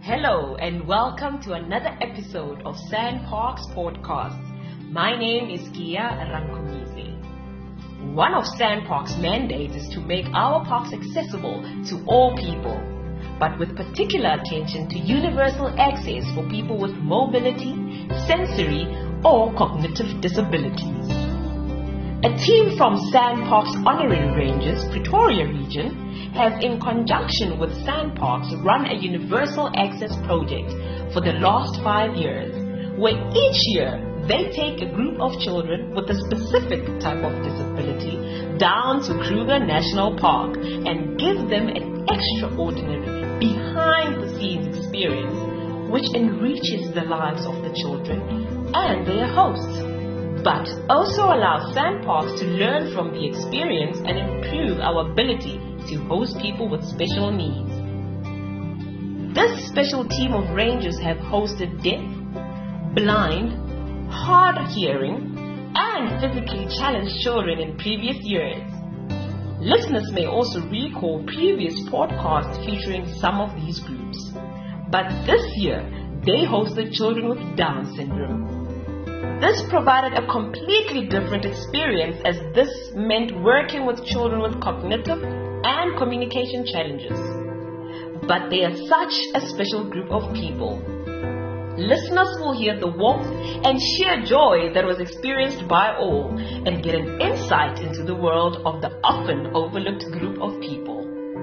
Hello and welcome to another episode of SANParks Podcast. My name is Kia Rankumize. One of SANParks' mandates is to make our parks accessible to all people, but with particular attention to universal access for people with mobility, sensory or cognitive disabilities. A team from SANParks Honorary Rangers, Pretoria region, have in conjunction with SANParks run a universal access project for the last 5 years, where each year they take a group of children with a specific type of disability down to Kruger National Park and give them an extraordinary behind-the-scenes experience which enriches the lives of the children and their hosts, but also allows SANParks to learn from the experience and improve our ability to host people with special needs. This special team of rangers have hosted deaf, blind, hard of hearing, and physically challenged children in previous years. Listeners may also recall previous podcasts featuring some of these groups, but this year they hosted children with Down syndrome. This provided a completely different experience, as this meant working with children with cognitive and communication challenges. But they are such a special group of people. Listeners will hear the warmth and sheer joy that was experienced by all and get an insight into the world of the often overlooked group of people.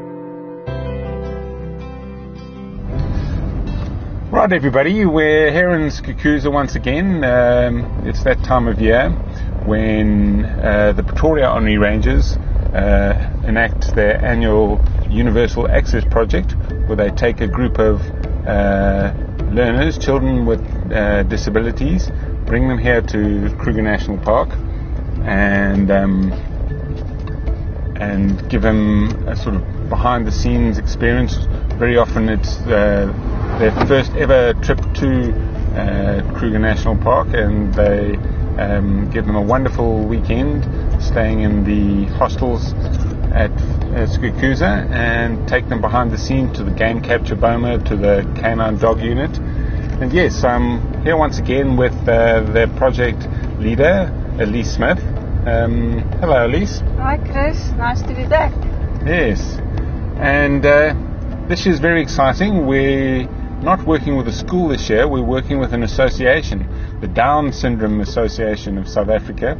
Right, everybody, we're here in Skukuza once again. It's that time of year when the Pretoria Honorary Rangers enact their annual Universal Access Project, where they take a group of learners, children with disabilities, bring them here to Kruger National Park and give them a sort of behind-the-scenes experience. Very often it's their first ever trip to Kruger National Park, and they give them a wonderful weekend staying in the hostels at Skukuza and take them behind the scene to the game capture boma, to the canine dog unit. And yes, I'm here once again with their project leader, Elise Smith. Hello, Elise. Hi, Chris. Nice to be back. Yes. And this is very exciting. We're not working with a school this year, we're working with an association, the Down Syndrome Association of South Africa.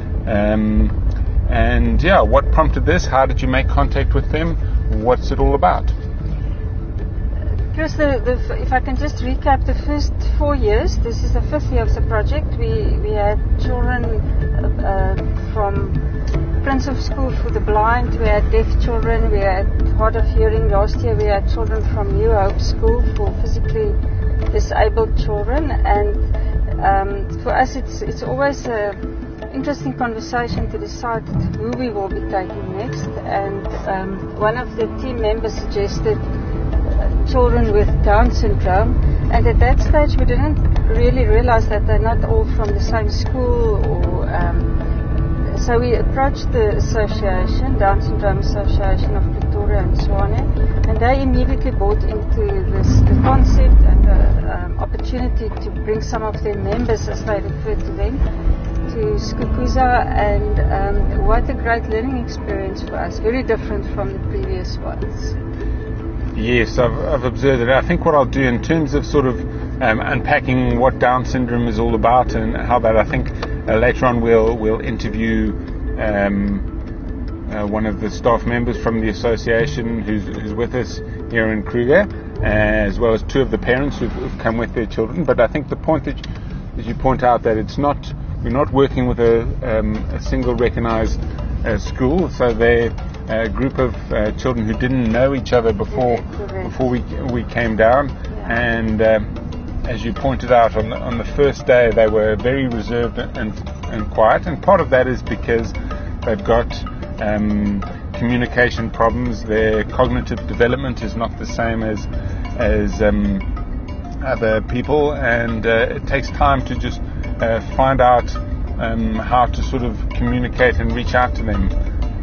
And yeah, what prompted this? How did you make contact with them? What's it all about? Chris, if I can just recap the first 4 years, this is the 5th year of the project. We had children from Prince of School for the Blind, we had deaf children, we had hard of hearing. Last year we had children from New Hope School for physically disabled children, and for us it's always an interesting conversation to decide who we will be taking next, and one of the team members suggested children with Down syndrome, and at that stage we didn't really realize that they're not all from the same school, or so we approached the association, Down Syndrome Association of Pretoria and Tshwane, and they immediately bought into the concept and the opportunity to bring some of their members, as they refer to them, to Skukuza, and what a great learning experience for us, very different from the previous ones. Yes, I've observed it. I think what I'll do in terms of sort of unpacking what Down syndrome is all about and how that, I think later on we'll interview one of the staff members from the association who's with us here in Kruger, as well as two of the parents who've come with their children. But I think the point that you point out, that we're not working with a single recognised school, so they're a group of children who didn't know each other before we came down, and as you pointed out, on the first day they were very reserved and quiet, and part of that is because they've got communication problems. Their cognitive development is not the same as other people, and it takes time to just find out how to sort of communicate and reach out to them.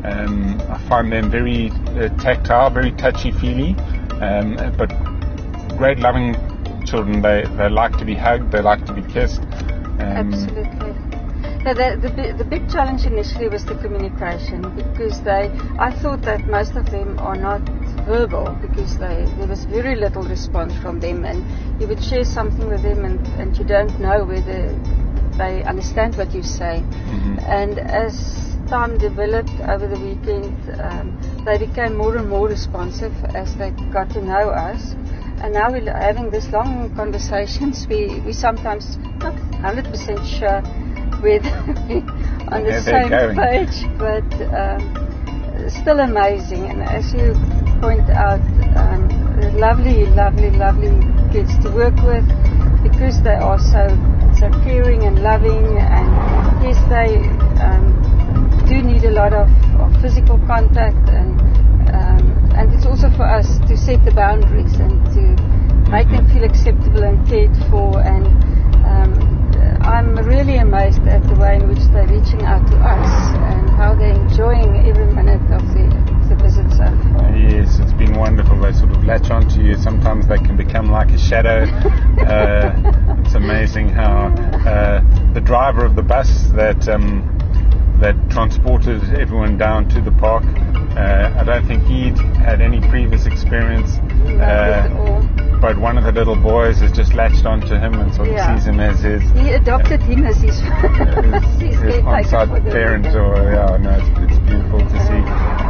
I find them very tactile, very touchy-feely, but great loving children. They like to be hugged, they like to be kissed. Absolutely. Now, the big challenge initially was the communication, because I thought that most of them are not verbal, because there was very little response from them, and you would share something with them and you don't know whether they understand what you say. And as time developed over the weekend, they became more and more responsive as they got to know us. And now we're having these long conversations. We sometimes not 100% sure whether we're on the same page, but still amazing. And as you point out, lovely kids to work with, because they are so caring and loving. And yes, they do need a lot of physical contact, and it's also for us to set the boundaries and to make them feel acceptable and cared for. And I'm really amazed at the way in which they're reaching out to us and how they're enjoying every minute of the visit so far. Yes, it's been wonderful. They sort of latch onto you. Sometimes they can become like a shadow. It's amazing how the driver of the bus that transported everyone down to the park, I don't think he'd had any previous experience. But one of the little boys has just latched onto him and sort of sees him as his... He adopted him as his on-site parent. It's beautiful to see.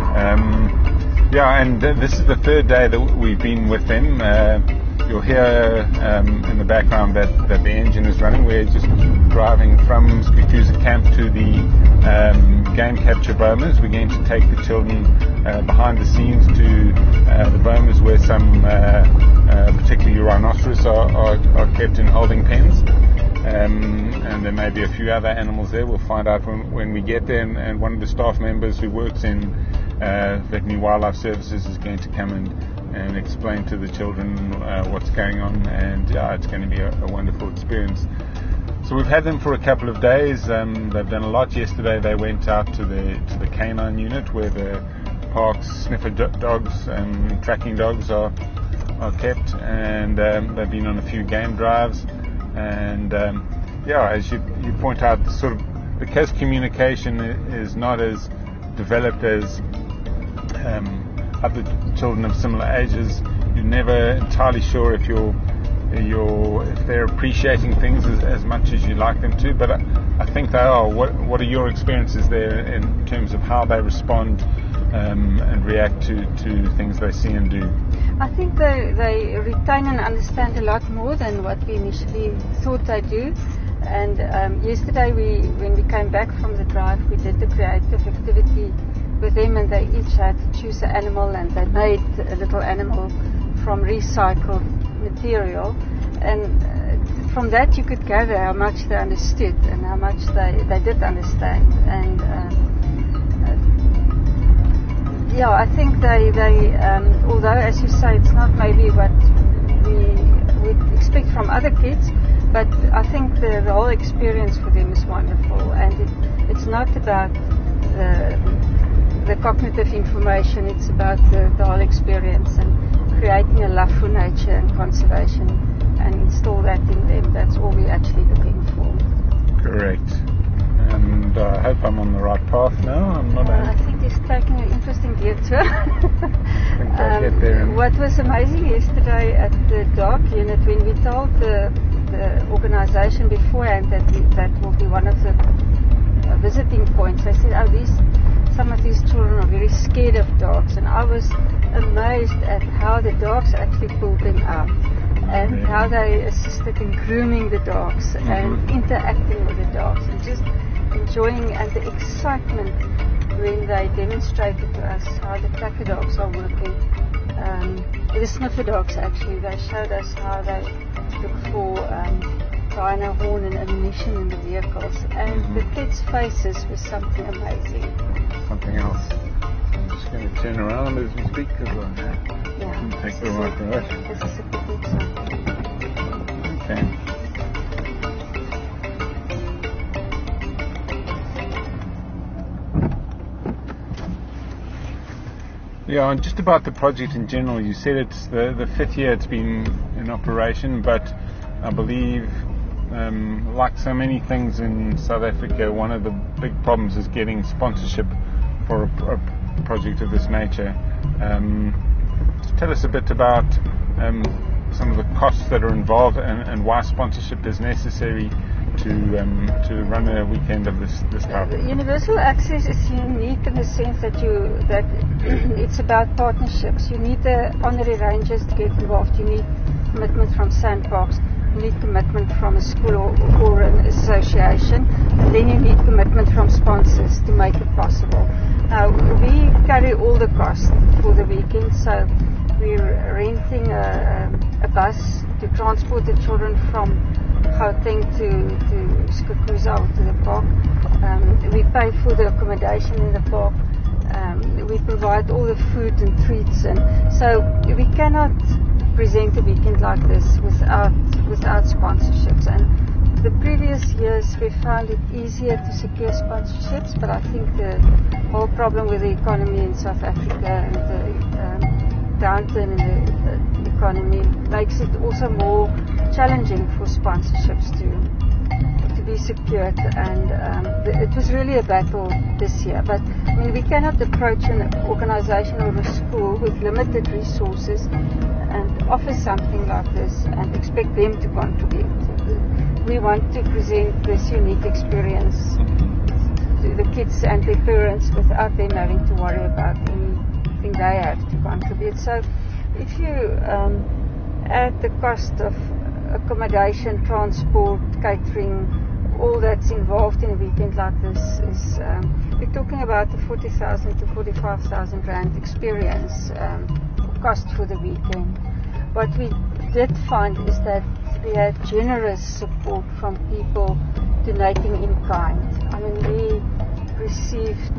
And this is the third day that we've been with them. You'll hear in the background that the engine is running. We're just driving from Skukuza camp to the game capture bomas. We're going to take the children behind the scenes to the bomas where some particularly rhinoceros are kept in holding pens. And there may be a few other animals there. We'll find out when we get there. And one of the staff members who works in Veterinary Wildlife Services is going to come and explain to the children what's going on. And it's going to be a wonderful experience. So we've had them for a couple of days. They've done a lot. Yesterday they went out to the canine unit where the park's sniffer dogs and tracking dogs are kept, and they've been on a few game drives. And as you point out, because communication is not as developed as other children of similar ages, you're never entirely sure if they're appreciating things as much as you'd like them to. But I think they are. What are your experiences there in terms of how they respond and react to things they see and do? I think they retain and understand a lot more than what we initially thought they do. And yesterday, when we came back from the drive, we did the creative activity with them, and they each had to choose an animal, and they made a little animal from recycled material. And from that, you could gather how much they understood and how much they did understand. And I think they although, as you say, it's not maybe what we would expect from other kids, but I think the whole experience for them is wonderful. And it's not about the cognitive information, it's about the whole experience and creating a love for nature and conservation and install that in them. That's all we're actually looking for. Correct. And I hope I'm on the right path now. I think he's taking an interesting detour. I think I'll get there. What was amazing yesterday at the dog unit, when we told the organization beforehand that will be one of the visiting points, they said, some of these children are very scared of dogs, and I was amazed at how the dogs actually pulled them out and how they assisted in grooming the dogs and interacting with the dogs and just enjoying, and the excitement when they demonstrated to us how the tracker dogs are working. The sniffer dogs actually, they showed us how they look for rhino horn and ammunition in the vehicles, and the kids' faces was something amazing. Something else. I'm just going to turn around as we speak because I take the right direction. This is a picnic zone. Okay. Yeah, and just about the project in general, you said it's the fifth year it's been in operation, but I believe, like so many things in South Africa, one of the big problems is getting sponsorship for a project of this nature. Just tell us a bit about some of the costs that are involved and why sponsorship is necessary to run a weekend of this type. Universal Access is unique in the sense that it's about partnerships. You need the honorary rangers to get involved. You need commitment from Sandbox. You need commitment from a school or an association, and then you need commitment from sponsors to make it possible. Now, we carry all the costs for the weekend, so we're renting a bus to transport the children from Gauteng to Skukuza or to the park. We pay for the accommodation in the park. We provide all the food and treats, and so we cannot present a weekend like this without sponsorships. And the previous years we found it easier to secure sponsorships, but I think the whole problem with the economy in South Africa and the downturn in the economy makes it also more challenging for sponsorships to be secured, and it was really a battle this year. But I mean, we cannot approach an organization or a school with limited resources and offer something like this and expect them to contribute. We want to present this unique experience to the kids and their parents without them having to worry about anything they have to contribute. So if you add the cost of accommodation, transport, catering, all that's involved in a weekend like this, is we're talking about the 40,000 to 45,000 rand experience cost for the weekend. What we did find is that we had generous support from people donating in kind. I mean, we received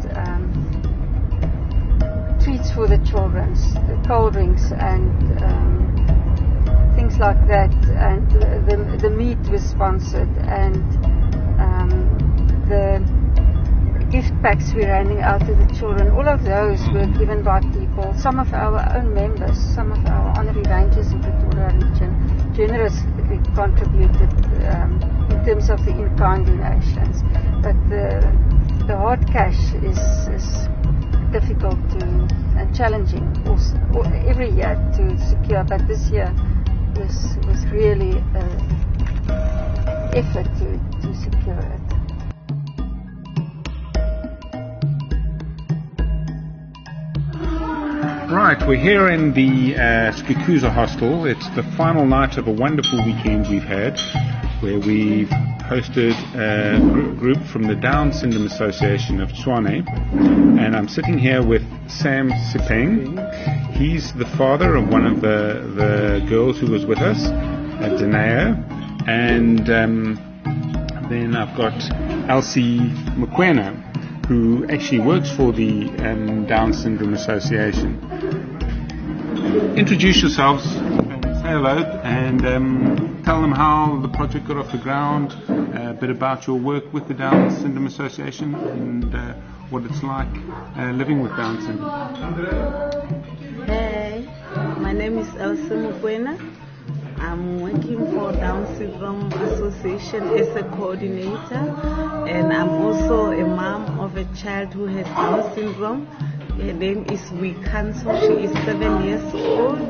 treats for the children, the cold drinks and things like that, and the meat was sponsored, and the gift packs we're handing out to the children, all of those were given by people, some of our own members, some of our honorary rangers in Pretoria region generously contributed in terms of the in-kind donations. But the hard cash is difficult and challenging also, every year to secure, but this year was really an effort to secure it. Right, we're here in the Skukuza hostel. It's the final night of a wonderful weekend we've had, where we've hosted a group from the Down Syndrome Association of Tshwane, and I'm sitting here with Sam Sipeng. He's the father of one of the girls who was with us at Deneo, and then I've got Elsie Mokoena, who actually works for the Down Syndrome Association. Introduce yourselves, say hello, and tell them how the project got off the ground, a bit about your work with the Down Syndrome Association, and what it's like living with Down syndrome. Hey, my name is Elsie Mokoena. I'm working for Down Syndrome Association as a coordinator, and I'm also a mom of a child who has Down syndrome. Her name is Wikanso. She is 7 years old.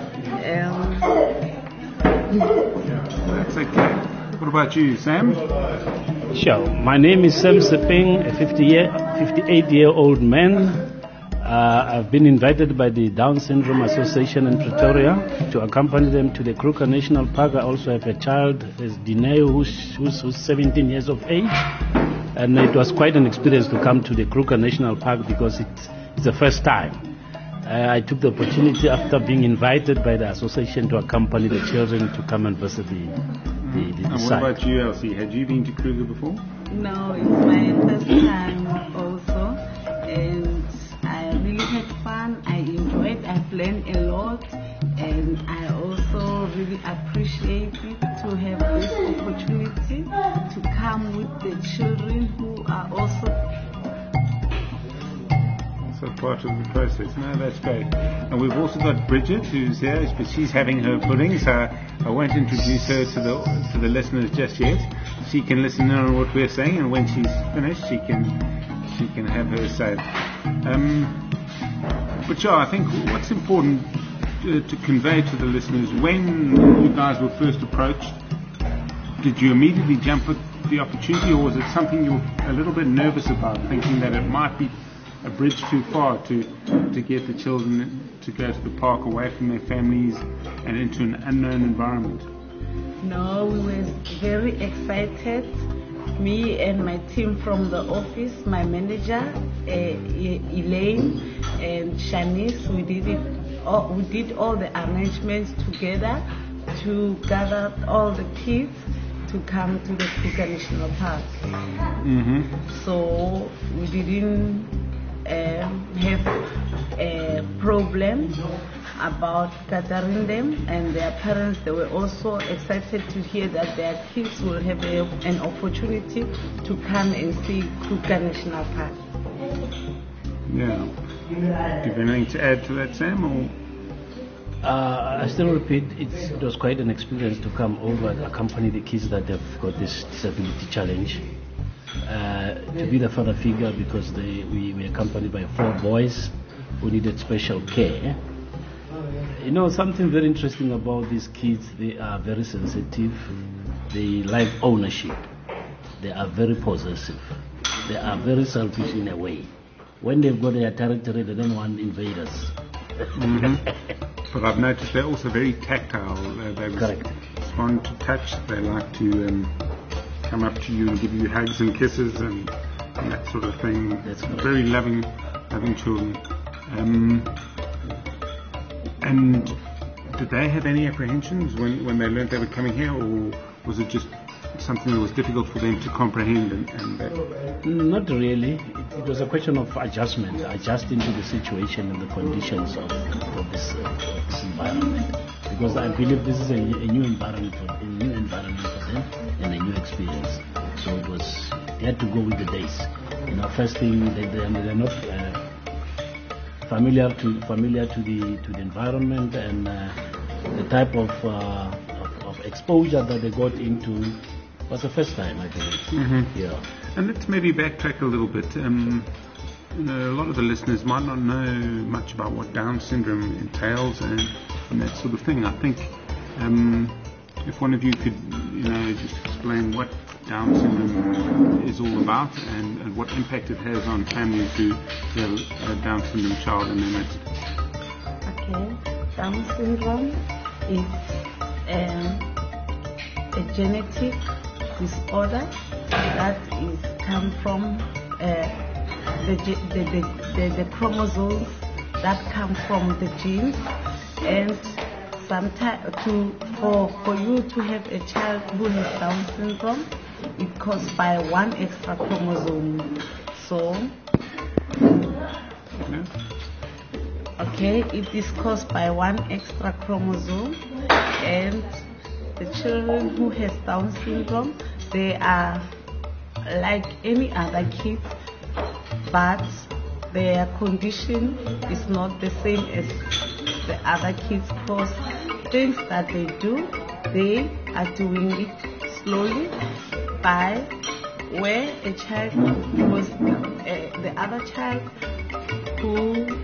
That's okay. What about you, Sam? Sure. My name is Sam Sipeng, a 58-year-old man. I've been invited by the Down Syndrome Association in Pretoria to accompany them to the Kruger National Park. I also have a child, Deneo, who's 17 years of age. And it was quite an experience to come to the Kruger National Park because it's the first time. I took the opportunity after being invited by the association to accompany the children to come and visit the and site. what about you, Elsie? Had you been to Kruger before? No, it's my first time also, and I really had fun. I enjoyed. I've learned a lot, and I also really appreciate it to have this opportunity to come with the children who are also. So part of the process. No, that's great. And we've also got Bridget, who's here, but she's having her pudding, so I won't introduce her to the listeners just yet. She can listen in on what we're saying, and when she's finished, she can have her say. But yeah, I think what's important to convey to the listeners, when you guys were first approached, did you immediately jump at the opportunity, or was it something you were a little bit nervous about, thinking that it might be a bridge too far to get the children to go to the park away from their families and into an unknown environment? No, we were very excited. Me and my team from the office, my manager, Elaine and Shanice, we did all the arrangements together to gather all the kids to come to the Kruger National Park. Mm-hmm. So we didn't have a problem about gathering them, and their parents, they were also excited to hear that their kids will have an opportunity to come and see Kruger National Park. Yeah. Do you have anything to add to that, Sam? Or? I still repeat, it was quite an experience to come over and accompany the kids that have got this disability challenge. To be the father figure, because we were accompanied by 4 boys who needed special care. You know, something very interesting about these kids, they are very sensitive, they like ownership, they are very possessive, they are very selfish in a way. When they've got their territory, they don't want invaders. Mm-hmm. But I've noticed they're also very tactile. They respond to touch. They like to come up to you and give you hugs and kisses and that sort of thing. That's very loving children. And did they have any apprehensions when they learned they were coming here, or was it just something that was difficult for them to comprehend? Not really. It was a question of adjusting to the situation and the conditions of this environment. Because I believe this is a new environment for them and a new experience. So they had to go with the days. You know, first thing, they're not familiar to the environment, and the type of exposure that they got into was the first time, I believe. Mm-hmm. Yeah. And let's maybe backtrack a little bit. You know, a lot of the listeners might not know much about what Down syndrome entails and that sort of thing. I think if one of you could, just explain what Down syndrome is all about and what impact it has on families who have a Down syndrome child in their midst. Okay, Down syndrome is a genetic disorder that come from the chromosomes that come from the genes, and sometimes for you to have a child who has Down syndrome, it caused by 1 extra chromosome. So, it is caused by 1 extra chromosome, and the children who has Down syndrome, they are like any other kids, but their condition is not the same as the other kids, because things that they do, they are doing it slowly, by where a child was the other child who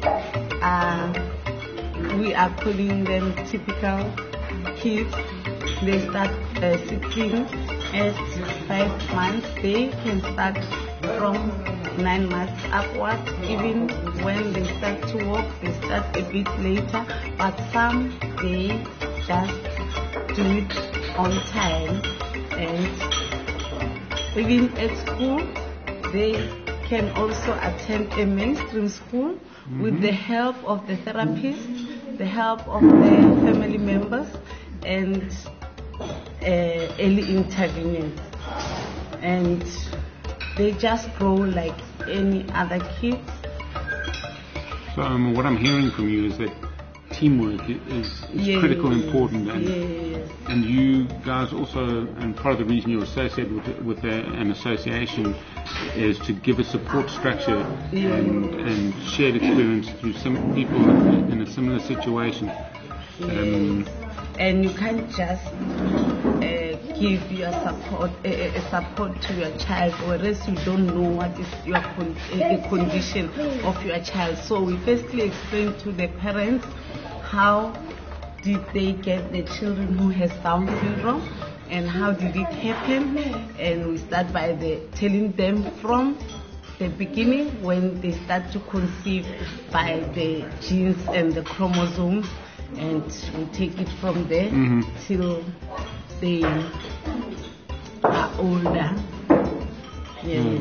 we are calling them typical kids. They start sitting at 5 months. They can start from 9 months upward. Even when they start to walk, they start a bit later. But some, they just do it on time. And even at school, they can also attend a mainstream school with the help of the therapist, the help of the family members, and early intervention. And they just grow like any other kids. So what I'm hearing from you is that teamwork is critical and important. And you guys also, and part of the reason you're associated with an association is to give a support structure and shared experience through some people in a similar situation. And you can't just give your support to your child, whereas you don't know what is your condition of your child. So we firstly explain to the parents how did they get the children who has Down syndrome and how did it happen, and we start by telling them from the beginning when they start to conceive by the genes and the chromosomes, and we take it from there till they are older. Yes.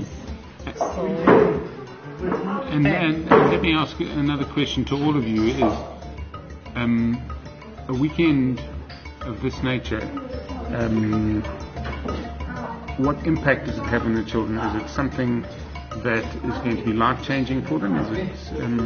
And let me ask another question to all of you is, a weekend of this nature, what impact does it have on the children? Is it something that is going to be life-changing for them? Is it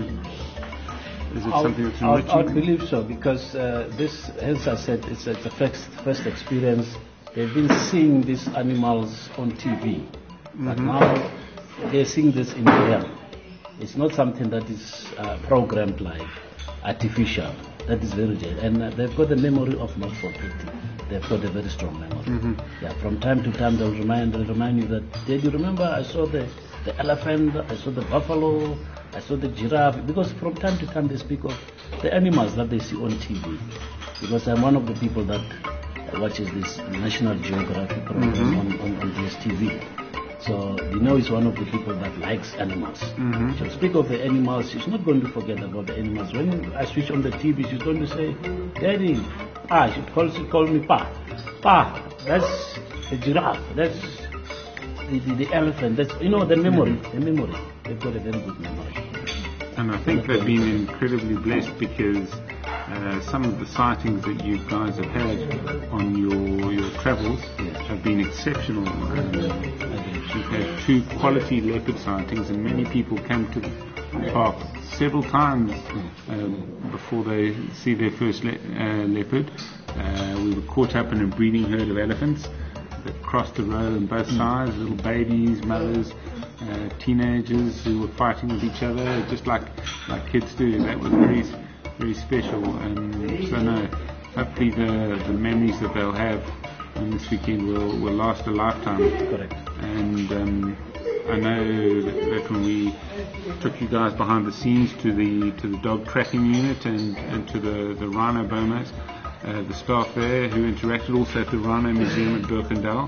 something that's enriching? I believe so, because this, as I said, it's a first experience. They've been seeing these animals on TV, but now they're seeing this in real. It's not something that is programmed like artificial. That is very real. And they've got a memory of not forgetting. They've got a very strong memory. Yeah, from time to time they'll remind you that, did you remember I saw the elephant, I saw the buffalo, I saw the giraffe, because from time to time they speak of the animals that they see on TV. Because I'm one of the people that watches this National Geographic program on DSTV. So is one of the people that likes animals. So speak of the animals, she's not going to forget about the animals. When I switch on the TV, she's going to say, Daddy, she calls me Pa. Pa, that's the giraffe, that's the elephant, that's, the memory. They've got a very good memory. And I think they've been incredibly blessed because some of the sightings that you guys have had on your travels have been exceptional. We've had 2 quality leopard sightings, and many people come to the park several times before they see their first leopard. We were caught up in a breeding herd of elephants that crossed the road on both sides, little babies, mothers, teenagers who were fighting with each other, just like kids do. That was very, very special. So hopefully the memories that they'll have on this weekend will last a lifetime. Correct. And I know that when we took you guys behind the scenes to the dog tracking unit and to the rhino bomas, the staff there who interacted also at the Rhino Museum at Birkendale,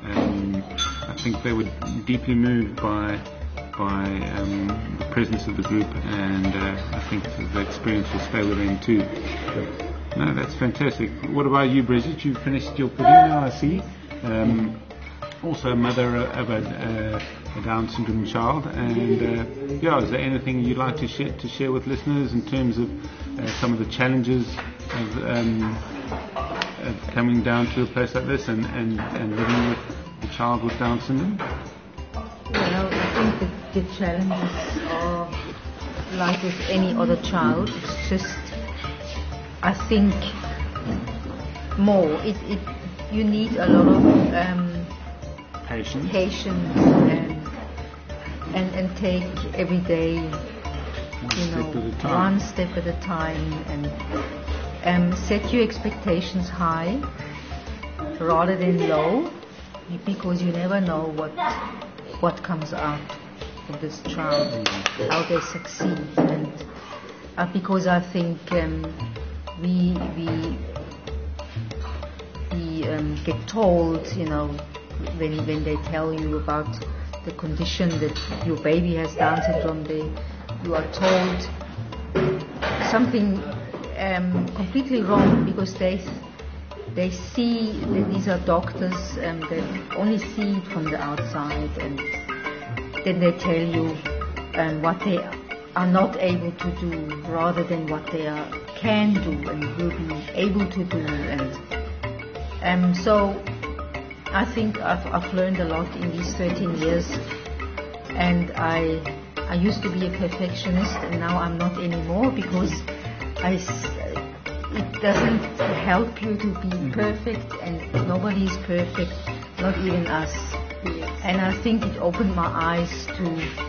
I think they were deeply moved by the presence of the group, and I think the experience will stay with them too. No, that's fantastic. What about you, Bridget? You've finished your pudding now, I see. Also a mother of a Down syndrome child, and is there anything you'd like to share with listeners in terms of some of the challenges of coming down to a place like this and living with a child with Down syndrome? Well, I think the challenges are like with any other child. It's just, I think, more. You need a lot of patience and take every day, one step at a time, and set your expectations high rather than low, because you never know what comes out of this child, how they succeed, and because I think we get told, when they tell you about the condition that your baby has Down syndrome, you are told something completely wrong, because they see that these are doctors that only see it from the outside, and then they tell you what they are not able to do rather than what they can do and will be able to do, and so I think I've learned a lot in these 13 years, and I used to be a perfectionist, and now I'm not anymore, because it doesn't help you to be perfect, and nobody is perfect, not even us. Yes. And I think it opened my eyes to,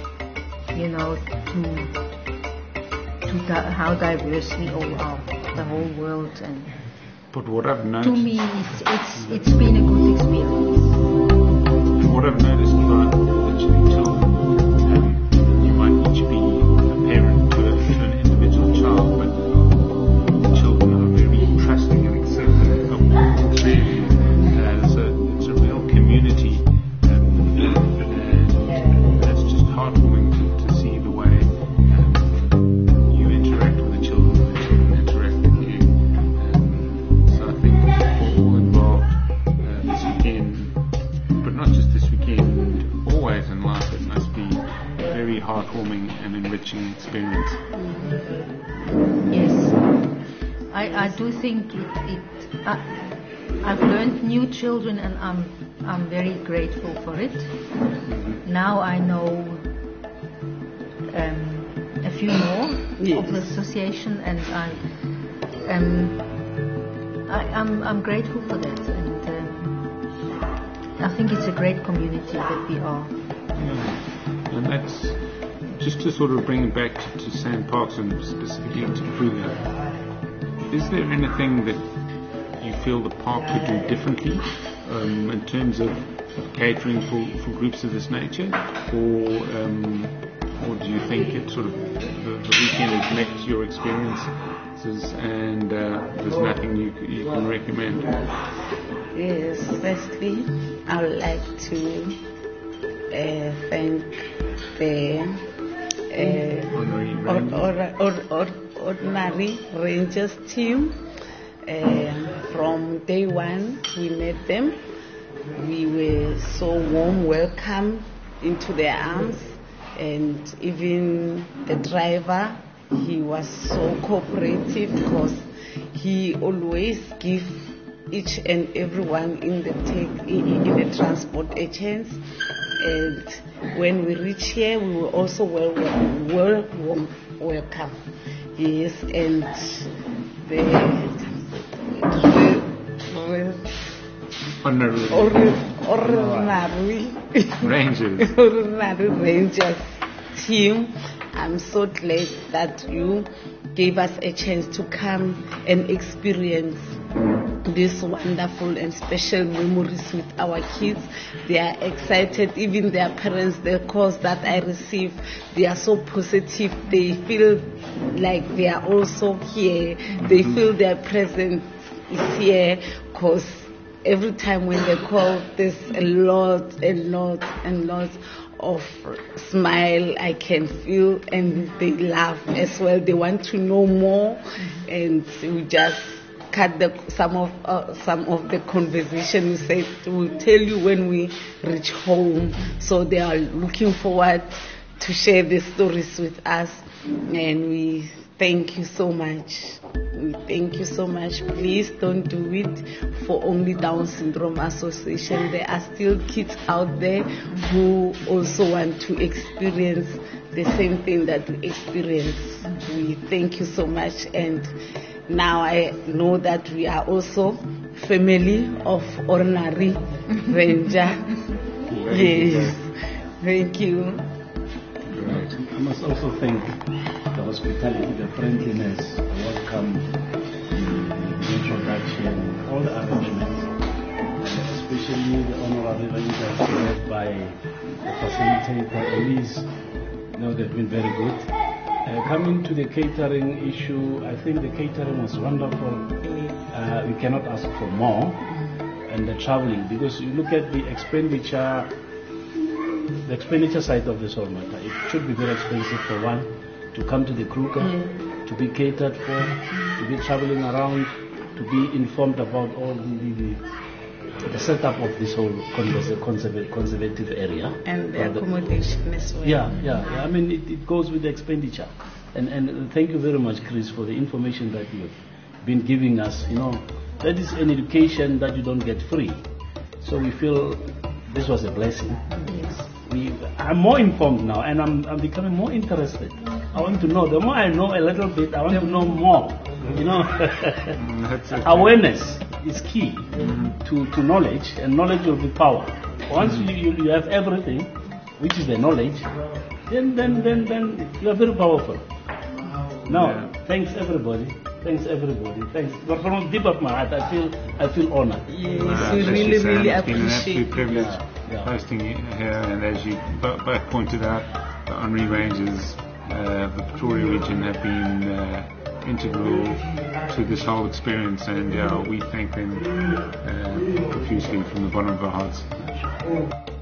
how diverse we all are, the whole world. And But what I've to noticed, me, it's been a good experience. what I've noticed about the children, you might each be a parent to an individual child, but the children are very trusting and accepting of them. So it's a real community, and that's just heartwarming to see the way you interact with the children, and the children interact with you. So I think for all involved this weekend, but not just this weekend, always in life, it must be a very heartwarming and enriching experience. Yes, I do think I've learned new children, and I'm very grateful for it. Now I know a few more of the association, and I'm grateful for that. And I think it's a great community that we are. Yeah. And that's just to sort of bring it back to Sand Parks and specifically to Kruger. Is there anything that you feel the park could do differently in terms of catering for groups of this nature, or do you think it sort of the weekend has met your experiences and there's nothing you can recommend? Yes, firstly, I would like to thank the Ordinary Rangers team. From day one, we met them. We were so warm welcome into their arms, and even the driver, he was so cooperative because he always gives each and everyone in the transport a chance. And when we reach here, we were also welcome. Yes, and the Ordinary Rangers team, I'm so glad that you gave us a chance to come and experience these wonderful and special memories with our kids. They are excited, even their parents, the calls that I receive, they are so positive. They feel like they are also here. They feel their presence is here, because every time when they call, there's a lot of smile I can feel, and they laugh as well. They want to know more, and we just cut some of the conversation. We said we'll tell you when we reach home. So they are looking forward to share the stories with us, and we thank you so much. We thank you so much. Please don't do it for only Down Syndrome Association. There are still kids out there who also want to experience the same thing that we experience. We thank you so much, and now I know that we are also family of Ordinary Ranger. Yes. Thank you. I must also thank the hospitality, the friendliness, the welcome, the introduction, all the arrangements, especially the honorary rangers led by the facilitator Elise. They've been very good. Coming to the catering issue, I think the catering was wonderful. We cannot ask for more. And the traveling, because you look at the expenditure side of this whole matter, it should be very expensive for one to come to the Kruger, to be catered for, to be traveling around, to be informed about all the setup of this whole conservative area. And the accommodation as well. Yeah. I mean, it goes with the expenditure. And thank you very much, Chris, for the information that you've been giving us. That is an education that you don't get free. So we feel this was a blessing. Yes. I'm more informed now, and I'm becoming more interested I want to know. The more I know a little bit, I want to know more. You know, awareness is key to knowledge, and knowledge will be power. Once you have everything, which is the knowledge, then you are very powerful. Now, thanks everybody. Thanks. But from the deep of my heart, I feel honored. Yes, we really It's appreciate been an absolute privilege Yeah. hosting you here, and as you both pointed out, the Henri Rangers, the Pretoria region have been integral to this whole experience, and we thank them profusely from the bottom of our hearts.